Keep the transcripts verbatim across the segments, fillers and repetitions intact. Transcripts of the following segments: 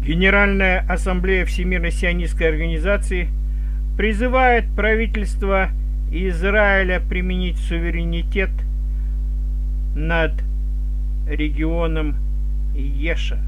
Генеральная ассамблея Всемирной сионистской организации призывает правительство Израиля применить суверенитет над регионом Еша.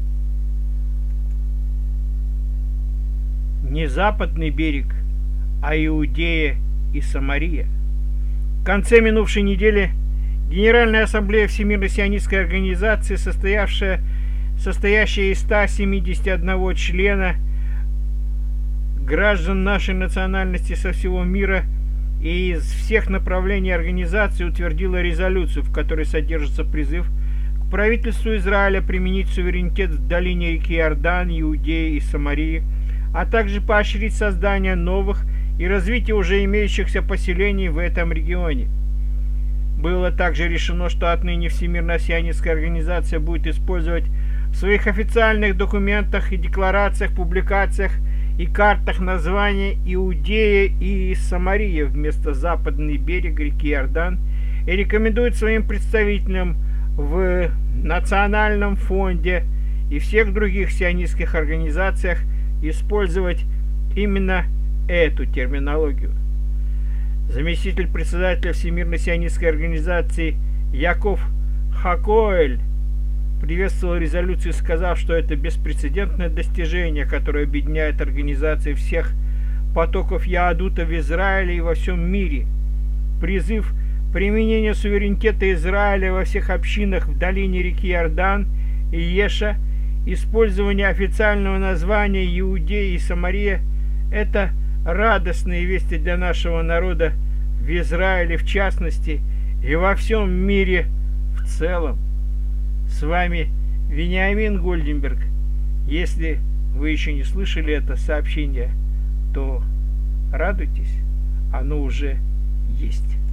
Не западный берег, а Иудея и Самария. В конце минувшей недели Генеральная ассамблея Всемирной сионистской организации, состоявшая, состоящая из ста семидесяти одного члена, граждан нашей национальности со всего мира и из всех направлений организации, утвердила резолюцию, в которой содержится призыв к правительству Израиля применить суверенитет в долине реки Иордан, Иудеи и Самарии, а также поощрить создание новых и развитие уже имеющихся поселений в этом регионе. Было также решено, что отныне Всемирная сионистская организация будет использовать в своих официальных документах и декларациях, публикациях и картах названия Иудея и Самария вместо западный берег реки Иордан и рекомендует своим представителям в Национальном фонде и всех других сионистских организациях использовать именно эту терминологию. Заместитель председателя Всемирной сионистской организации Яков Хакоэль приветствовал резолюцию, сказав, что это беспрецедентное достижение, которое объединяет организации всех потоков Яадута в Израиле и во всем мире. Призыв применения суверенитета Израиля во всех общинах в долине реки Иордан и Еша, использование официального названия Иудея и Самария – это радостные вести для нашего народа в Израиле в частности и во всем мире в целом. С вами Вениамин Гольденберг. Если вы еще не слышали это сообщение, то радуйтесь, оно уже есть.